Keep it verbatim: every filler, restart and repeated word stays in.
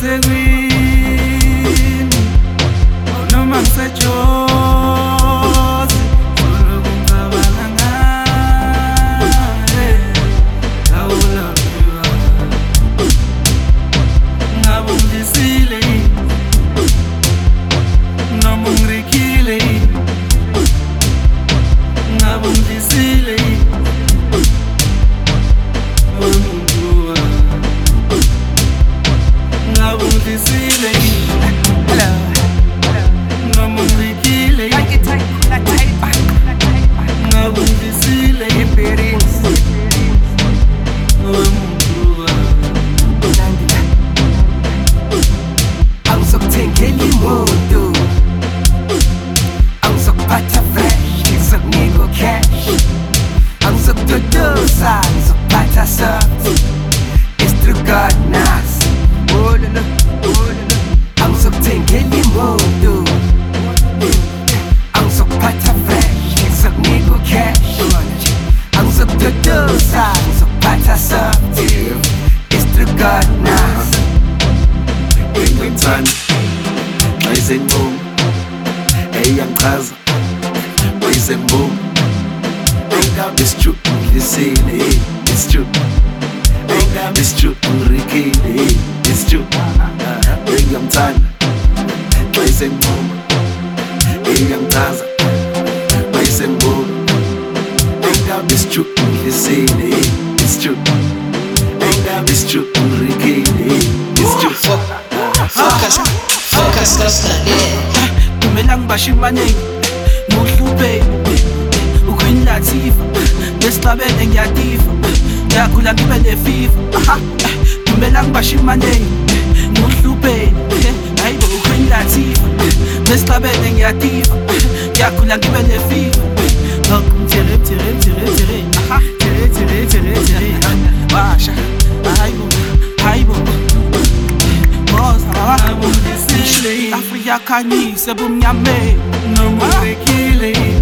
ngiseThekwini noma ngiseJozi ngicabanga ngawe awulabiwa ngabe ungidlisile noma ungirikhile ngabe ungidlisile ngabe ungidlisile noma ungirikhile ngabe ungidlisile Angizokuthengela imoto, angizokuphatha fresh, ngizokunika cash, angizokududuza, ngizokuphatha soft. It's through God nas. Oh la la, oh la la. Angizokuthengela imoto, angizokuphatha fresh, ngizokunika cash, angizokududuza, ngizokuphatha soft. It's through God nas. Ngiyamthanda wayesenquma eyangichaza wayesembuma it's true ngidlisile it's true it's true ngirikhile it's true ngiyamthanda wayesenquma eyangichaza wayesembuma it's true ngidlisile it's true it's true ngirikhile it's true. Focus, focus, kasihlalele kumele ngibashe imanengi nguhluphe uQueen Latifah ngesixabene ngiyatifa ngiyakhula ngibe nefifa kumele ngibashe imanengi nguhluphe hayibo uQueen Latifah ngesixabene ngiyatifa ngiyakhula ngibe nefifa ngikutere tere tere tere tere tere tere tere basha hayibo hayibo Afrika khanyise bumnyame noma ungirikhile